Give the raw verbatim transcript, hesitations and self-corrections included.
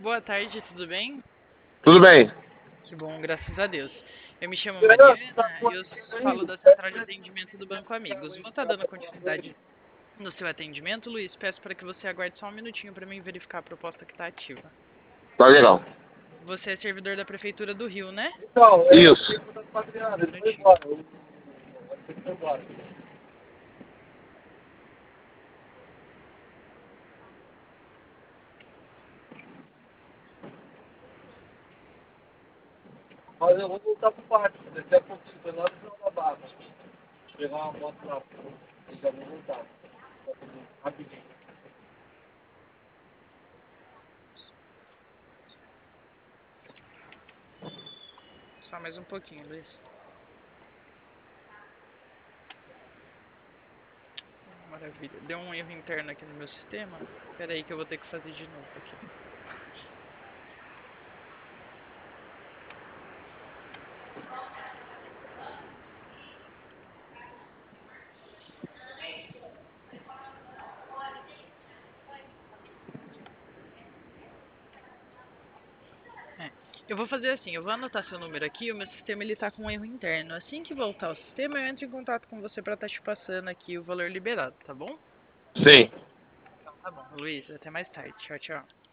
Boa tarde, tudo bem? Tudo bem. Que bom, graças a Deus. Eu me chamo Mariana e eu falo da Central de Atendimento do Banco Amigos. Vou estar dando continuidade no seu atendimento, Luiz. Peço para que você aguarde só um minutinho para mim verificar a proposta que está ativa. Tá legal. Você é servidor da Prefeitura do Rio, né? Isso. Só um minutinho. Mas eu vou voltar pro parque. Daqui a pouquinho, foi lá no final da barra. Pegar uma moto lá. E já vou voltar. Rapidinho. Só mais um pouquinho, Luiz. Maravilha. Deu um erro interno aqui no meu sistema. Espera aí que eu vou ter que fazer de novo aqui. É. Eu vou fazer assim, eu vou anotar seu número aqui, o meu sistema ele tá com um erro interno. Assim que voltar ao sistema, eu entro em contato com você para estar te passando aqui o valor liberado, tá bom? Sim. Então tá bom, Luiz, até mais tarde. Tchau, tchau.